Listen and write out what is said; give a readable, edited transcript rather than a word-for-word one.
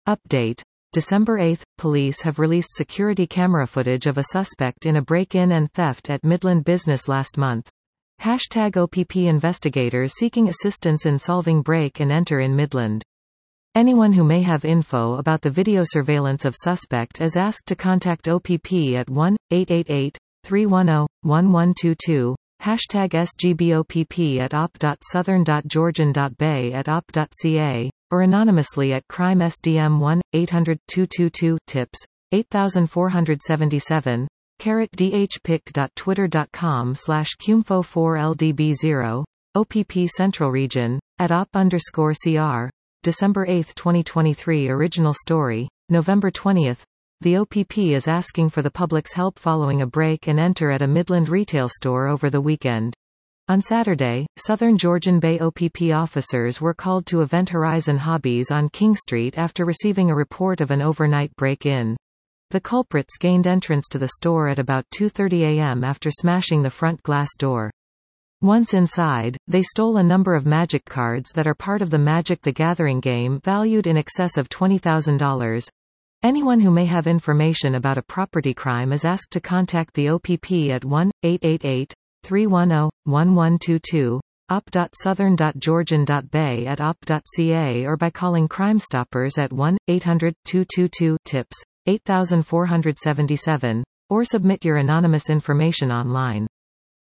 Update. December 8, police have released security camera footage of a suspect in a break-in and theft at Midland Business last month. #OPP investigators seeking assistance in solving break and enter in Midland. Anyone who may have info about the video surveillance of suspect is asked to contact OPP at 1-888-310-1122, #SGBOPP@op.southern.georgian.bay@op.ca, or anonymously at crime SDM 1-800-222-TIPS, 8477, dhpic.twitter.com/cumfo4ldb0, OPP Central Region, at op_CR. December 8, 2023. Original story, November 20. The OPP is asking for the public's help following a break and enter at a Midland retail store over the weekend. On Saturday, Southern Georgian Bay OPP officers were called to Event Horizon Hobbies on King Street after receiving a report of an overnight break-in. The culprits gained entrance to the store at about 2:30 a.m. after smashing the front glass door. Once inside, they stole a number of Magic cards that are part of the Magic the Gathering game valued in excess of $20,000. Anyone who may have information about a property crime is asked to contact the OPP at 1-888-310-1122, op.southern.georgian.bay@op.ca, or by calling Crime Stoppers at 1-800-222-TIPS, 8477, or submit your anonymous information online.